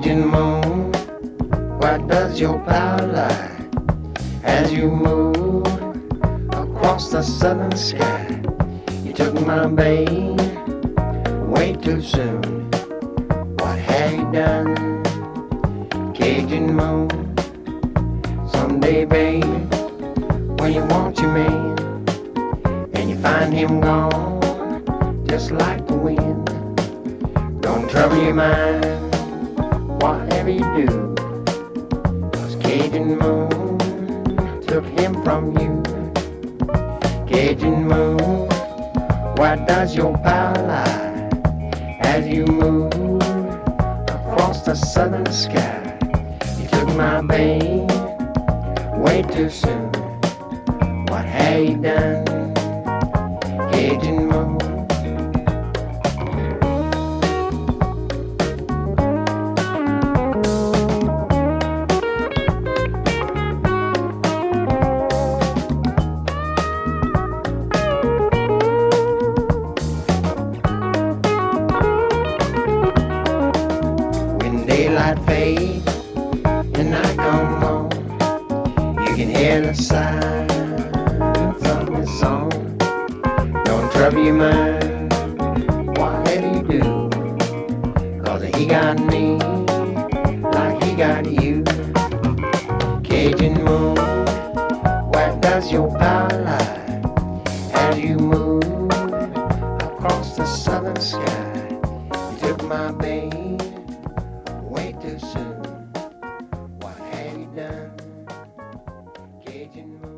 Cajun moon, what does your power lie as you move across the southern sky? You took my babe way too soon. What have you done? Cajun moon, someday, babe, when you want your man and you find him gone, just like the wind, don't trouble your mind, whatever you do, 'cause Cajun moon took him from you. Cajun moon, why does your power lie as you move across the southern sky? You took my babe way too soon. What have you done, Cajun moon? When daylight fades and night comes on, you can hear the sigh from the song. Don't trouble your mind, whatever you do, 'cause he got me like he got you. Cajun moon, where does your power lie as you move across the southern sky? You took my babe way too soon. What have you done, Cajun moon?